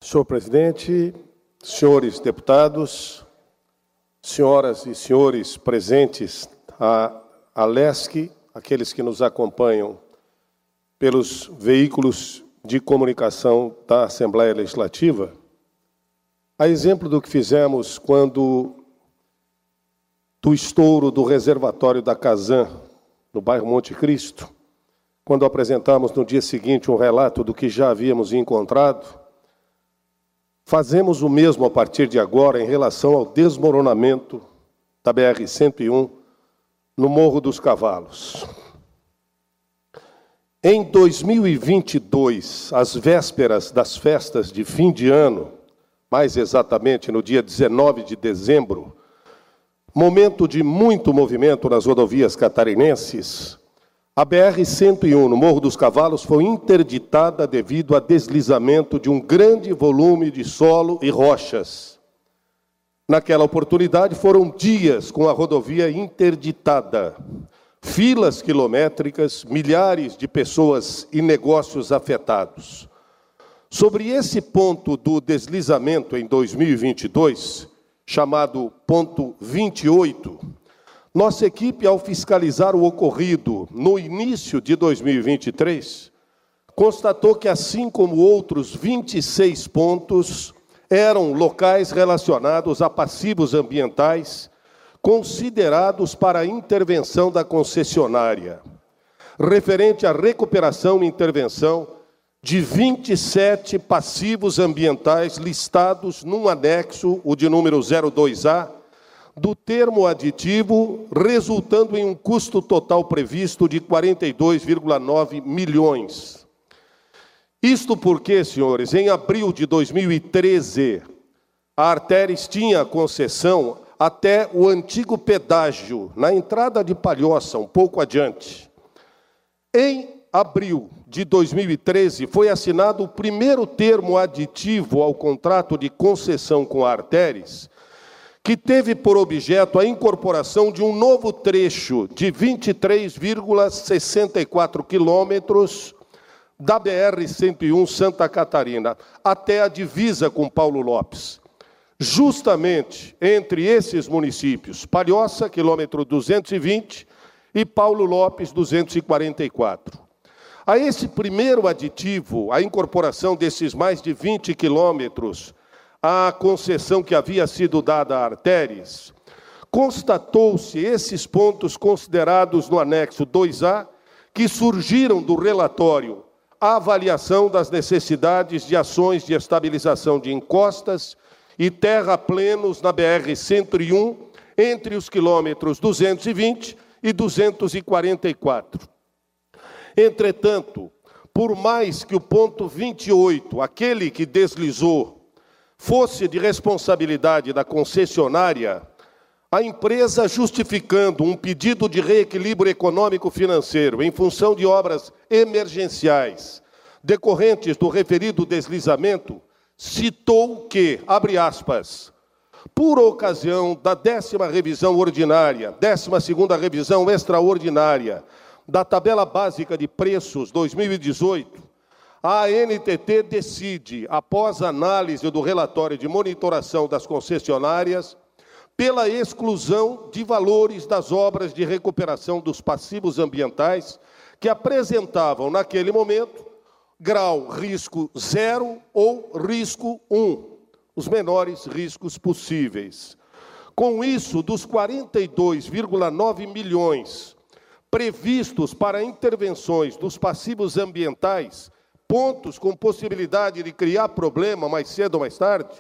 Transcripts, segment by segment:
Senhor presidente, senhores deputados, senhoras e senhores presentes à LESC, aqueles que nos acompanham pelos veículos de comunicação da Assembleia Legislativa, a exemplo do que fizemos quando do estouro do reservatório da Casan, no bairro Monte Cristo, quando apresentamos no dia seguinte um relato do que já havíamos encontrado, fazemos o mesmo a partir de agora em relação ao desmoronamento da BR-101 no Morro dos Cavalos. Em 2022, às vésperas das festas de fim de ano, mais exatamente no dia 19 de dezembro, momento de muito movimento nas rodovias catarinenses, a BR-101, no Morro dos Cavalos, foi interditada devido a deslizamento de um grande volume de solo e rochas. Naquela oportunidade, foram dias com a rodovia interditada, filas quilométricas, milhares de pessoas e negócios afetados. Sobre esse ponto do deslizamento em 2022, chamado ponto 28, nossa equipe, ao fiscalizar o ocorrido no início de 2023, constatou que, assim como outros 26 pontos, eram locais relacionados a passivos ambientais considerados para a intervenção da concessionária, referente à recuperação e intervenção de 27 passivos ambientais listados num anexo, o de número 02A, do termo aditivo, resultando em um custo total previsto de 42,9 milhões. Isto porque, senhores, em abril de 2013, a Arteres tinha concessão até o antigo pedágio, na entrada de Palhoça, um pouco adiante. Em abril de 2013, foi assinado o primeiro termo aditivo ao contrato de concessão com a Arteres, que teve por objeto a incorporação de um novo trecho de 23,64 quilômetros da BR-101 Santa Catarina, até a divisa com Paulo Lopes. Justamente entre esses municípios, Palhoça, quilômetro 220, e Paulo Lopes, 244. A esse primeiro aditivo, a incorporação desses mais de 20 quilômetros, a concessão que havia sido dada a Arteres, constatou-se esses pontos considerados no anexo 2A, que surgiram do relatório a avaliação das necessidades de ações de estabilização de encostas e terraplenos na BR-101, entre os quilômetros 220 e 244. Entretanto, por mais que o ponto 28, aquele que deslizou, fosse de responsabilidade da concessionária, a empresa, justificando um pedido de reequilíbrio econômico-financeiro em função de obras emergenciais decorrentes do referido deslizamento, citou que, abre aspas, por ocasião da 10ª revisão ordinária, 12ª revisão extraordinária da Tabela Básica de Preços 2018, a ANTT decide, após análise do relatório de monitoração das concessionárias, pela exclusão de valores das obras de recuperação dos passivos ambientais que apresentavam, naquele momento, grau risco 0 ou risco 1, os menores riscos possíveis. Com isso, dos 42,9 milhões previstos para intervenções dos passivos ambientais, pontos com possibilidade de criar problema mais cedo ou mais tarde,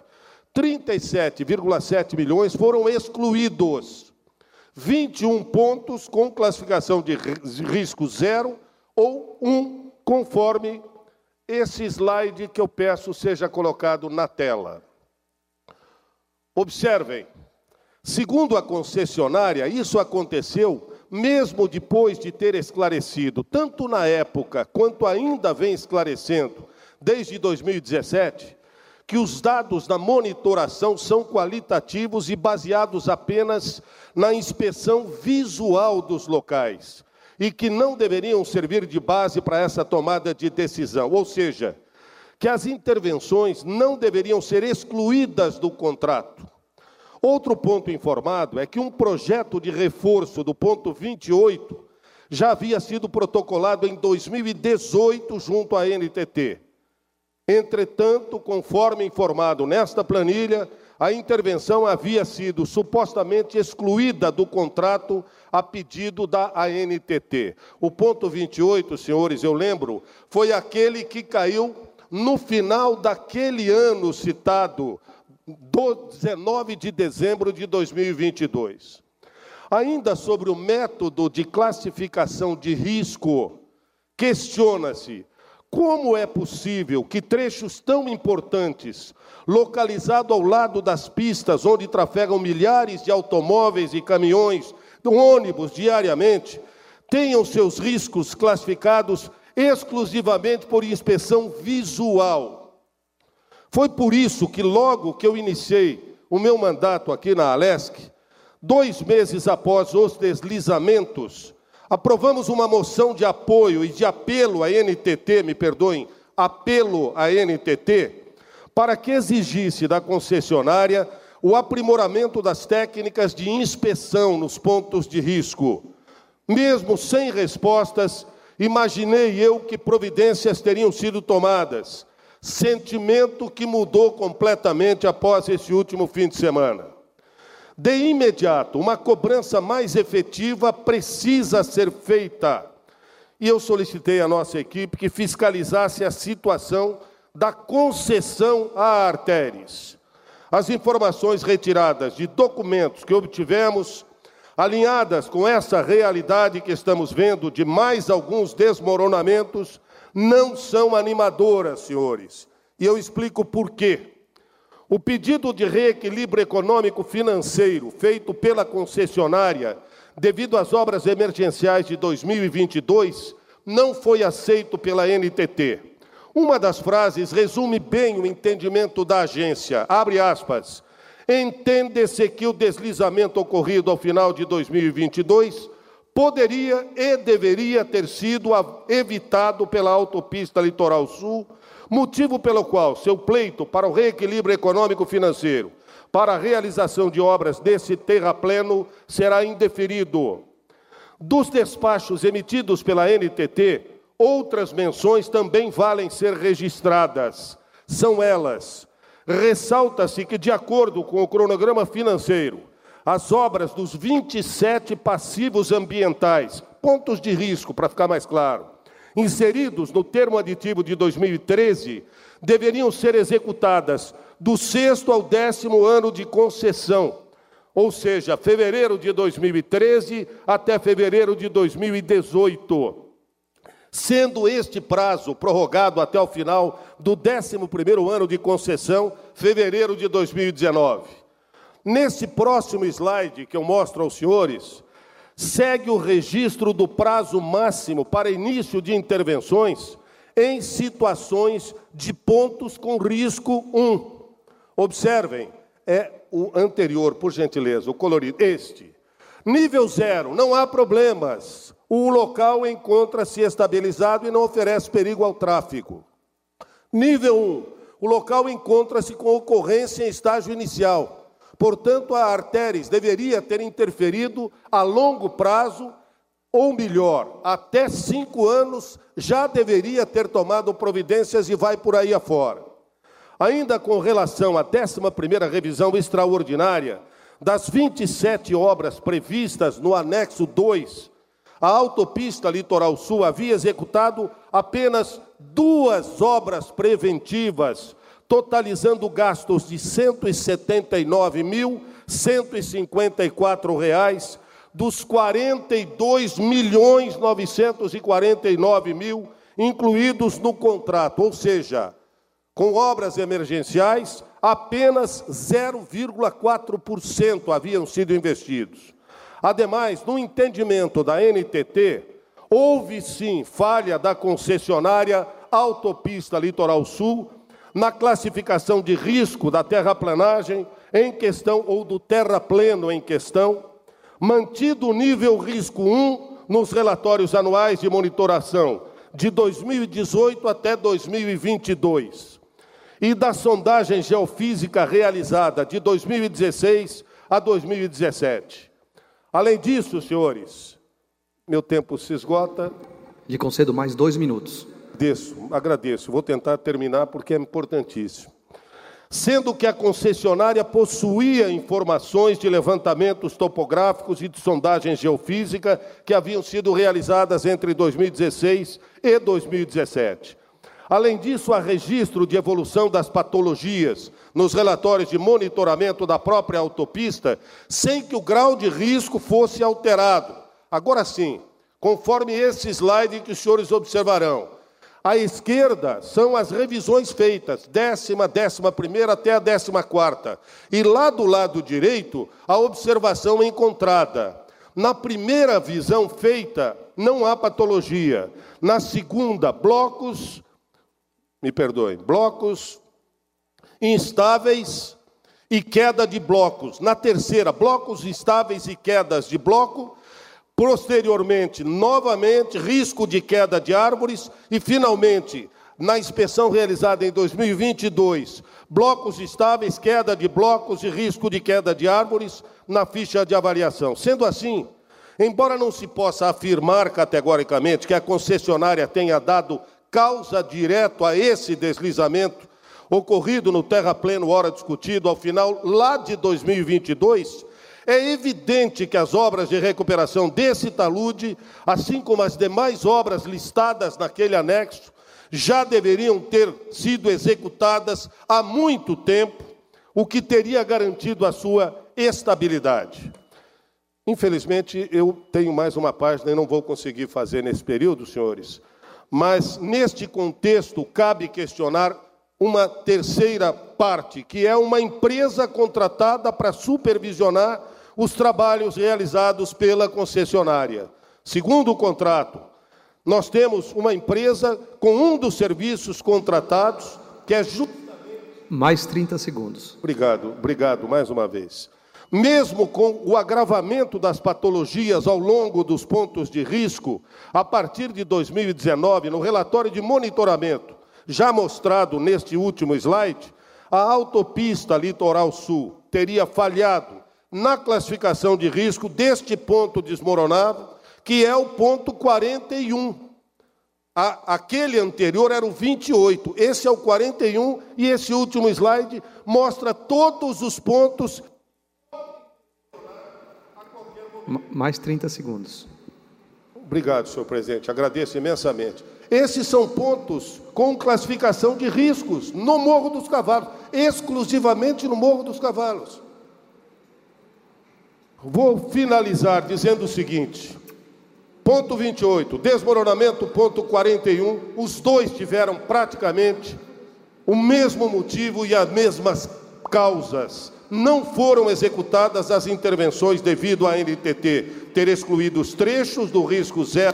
37,7 milhões foram excluídos. 21 pontos com classificação de risco 0 ou 1, conforme esse slide que eu peço seja colocado na tela. Observem, segundo a concessionária, isso aconteceu mesmo depois de ter esclarecido, tanto na época quanto ainda vem esclarecendo, desde 2017, que os dados da monitoração são qualitativos e baseados apenas na inspeção visual dos locais, e que não deveriam servir de base para essa tomada de decisão. Ou seja, que as intervenções não deveriam ser excluídas do contrato. Outro ponto informado é que um projeto de reforço do ponto 28 já havia sido protocolado em 2018 junto à NTT. Entretanto, conforme informado nesta planilha, a intervenção havia sido supostamente excluída do contrato a pedido da ANTT. O ponto 28, senhores, eu lembro, foi aquele que caiu no final daquele ano citado, do 19 de dezembro de 2022. Ainda sobre o método de classificação de risco, questiona-se como é possível que trechos tão importantes, localizados ao lado das pistas onde trafegam milhares de automóveis e caminhões, ônibus diariamente, tenham seus riscos classificados exclusivamente por inspeção visual. Foi por isso que logo que eu iniciei o meu mandato aqui na Alesc, 2 meses após os deslizamentos, aprovamos uma moção de apoio e de apelo à NTT, apelo à NTT, para que exigisse da concessionária o aprimoramento das técnicas de inspeção nos pontos de risco. Mesmo sem respostas, imaginei eu que providências teriam sido tomadas, sentimento que mudou completamente após esse último fim de semana. De imediato, uma cobrança mais efetiva precisa ser feita. E eu solicitei à nossa equipe que fiscalizasse a situação da concessão à Artéres. As informações retiradas de documentos que obtivemos, alinhadas com essa realidade que estamos vendo de mais alguns desmoronamentos, não são animadoras, senhores. E eu explico por quê. O pedido de reequilíbrio econômico-financeiro feito pela concessionária devido às obras emergenciais de 2022 não foi aceito pela NTT. Uma das frases resume bem o entendimento da agência, abre aspas, entende-se que o deslizamento ocorrido ao final de 2022 poderia e deveria ter sido evitado pela autopista Litoral Sul, motivo pelo qual seu pleito para o reequilíbrio econômico-financeiro, para a realização de obras desse terrapleno, será indeferido. Dos despachos emitidos pela NTT, outras menções também valem ser registradas. São elas: ressalta-se que, de acordo com o cronograma financeiro, as obras dos 27 passivos ambientais, pontos de risco, para ficar mais claro, inseridos no termo aditivo de 2013, deveriam ser executadas do 6º ao 10º ano de concessão, ou seja, fevereiro de 2013 até fevereiro de 2018, sendo este prazo prorrogado até o final do 11º ano de concessão, fevereiro de 2019. Nesse próximo slide que eu mostro aos senhores, segue o registro do prazo máximo para início de intervenções em situações de pontos com risco 1. Observem, é o anterior, por gentileza, o colorido, este. Nível 0, não há problemas. O local encontra-se estabilizado e não oferece perigo ao tráfego. Nível 1, o local encontra-se com ocorrência em estágio inicial. Portanto, a Artéres deveria ter interferido a longo prazo, ou melhor, até 5 anos, já deveria ter tomado providências e vai por aí afora. Ainda com relação à 11ª revisão extraordinária, das 27 obras previstas no anexo 2, a autopista Litoral Sul havia executado apenas 2 obras preventivas, totalizando gastos de R$ 179.154, dos 42.949.000 incluídos no contrato, ou seja, com obras emergenciais, apenas 0,4% haviam sido investidos. Ademais, no entendimento da NTT, houve sim falha da concessionária Autopista Litoral Sul, na classificação de risco da terraplenagem em questão ou do terrapleno em questão, mantido o nível risco 1 nos relatórios anuais de monitoração, de 2018 até 2022, e da sondagem geofísica realizada de 2016 a 2017. Além disso, senhores, meu tempo se esgota. Lhe concedo mais 2 minutos. Agradeço. Vou tentar terminar porque é importantíssimo. Sendo que a concessionária possuía informações de levantamentos topográficos e de sondagem geofísica que haviam sido realizadas entre 2016 e 2017. Além disso, há registro de evolução das patologias nos relatórios de monitoramento da própria autopista, sem que o grau de risco fosse alterado. Agora sim, conforme esse slide que os senhores observarão, à esquerda são as revisões feitas, 10ª, 11ª até a 14ª. E lá do lado direito, a observação encontrada. Na primeira visão feita, não há patologia. Na segunda, blocos instáveis e queda de blocos. Na terceira, blocos instáveis e quedas de bloco. Posteriormente, novamente, risco de queda de árvores e, finalmente, na inspeção realizada em 2022, blocos estáveis, queda de blocos e risco de queda de árvores na ficha de avaliação. Sendo assim, embora não se possa afirmar categoricamente que a concessionária tenha dado causa direta a esse deslizamento ocorrido no terrapleno ora discutido ao final lá de 2022, é evidente que as obras de recuperação desse talude, assim como as demais obras listadas naquele anexo, já deveriam ter sido executadas há muito tempo, o que teria garantido a sua estabilidade. Infelizmente, eu tenho mais uma página e não vou conseguir fazer nesse período, senhores, mas neste contexto cabe questionar uma terceira parte, que é uma empresa contratada para supervisionar os trabalhos realizados pela concessionária. Segundo o contrato, nós temos uma empresa com um dos serviços contratados, que é justamente... Mais 30 segundos. Obrigado mais uma vez. Mesmo com o agravamento das patologias ao longo dos pontos de risco, a partir de 2019, no relatório de monitoramento, já mostrado neste último slide, a autopista Litoral Sul teria falhado na classificação de risco deste ponto desmoronado, que é o ponto 41. Aquele anterior era o 28, esse é o 41, e esse último slide mostra todos os pontos. Mais 30 segundos. Obrigado, senhor presidente, agradeço imensamente. Esses são pontos com classificação de riscos no Morro dos Cavalos, exclusivamente no Morro dos Cavalos. Vou finalizar dizendo o seguinte: ponto 28, desmoronamento, ponto 41, os dois tiveram praticamente o mesmo motivo e as mesmas causas. Não foram executadas as intervenções devido à NTT ter excluído os trechos do risco zero.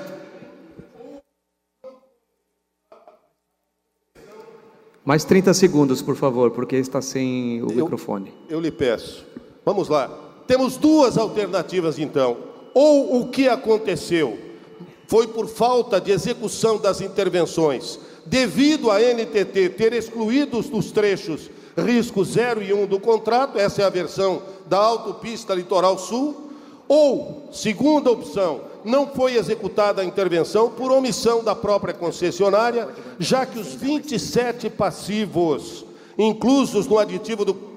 Mais 30 segundos, por favor, porque está sem o microfone. Eu lhe peço. Vamos lá. Temos duas alternativas, então. Ou o que aconteceu foi por falta de execução das intervenções, devido à NTT ter excluído dos trechos risco 0 e 1 do contrato, essa é a versão da autopista Litoral Sul, ou, segunda opção, não foi executada a intervenção por omissão da própria concessionária, já que os 27 passivos inclusos no aditivo do...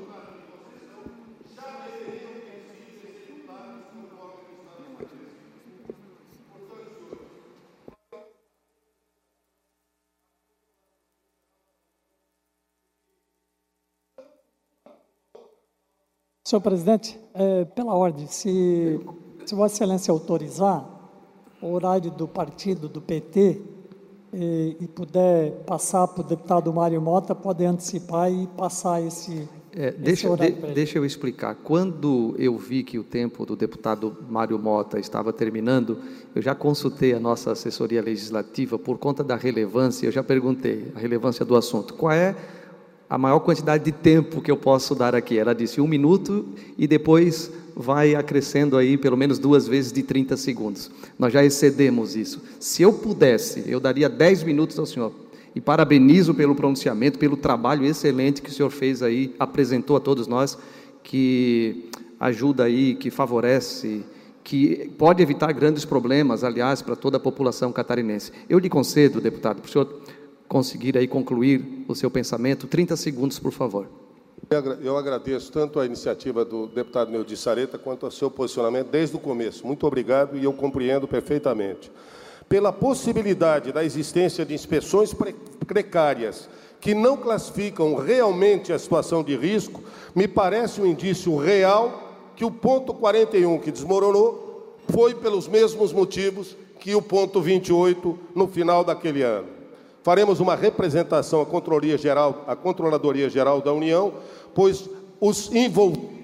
Senhor presidente, pela ordem, se Vossa Excelência autorizar, o horário do partido, do PT, e puder passar para o deputado Mário Mota, pode antecipar e passar esse horário para ele. Deixa eu explicar. Quando eu vi que o tempo do deputado Mário Mota estava terminando, eu já consultei a nossa assessoria legislativa por conta da relevância, eu já perguntei a relevância do assunto. Qual é a maior quantidade de tempo que eu posso dar aqui? Ela disse 1 minuto e depois vai acrescendo aí pelo menos 2 vezes de 30 segundos. Nós já excedemos isso. Se eu pudesse, eu daria 10 minutos ao senhor. E parabenizo pelo pronunciamento, pelo trabalho excelente que o senhor fez aí, apresentou a todos nós, que ajuda aí, que favorece, que pode evitar grandes problemas, aliás, para toda a população catarinense. Eu lhe concedo, deputado, para o senhor conseguir aí concluir o seu pensamento, 30 segundos, por favor. Eu agradeço tanto a iniciativa do deputado Neudi Sareta quanto ao seu posicionamento desde o começo. Muito obrigado, e eu compreendo perfeitamente. Pela possibilidade da existência de inspeções precárias que não classificam realmente a situação de risco, me parece um indício real que o ponto 41 que desmoronou foi pelos mesmos motivos que o ponto 28 no final daquele ano. Faremos uma representação à Controladoria Geral da União, pois os envolvidos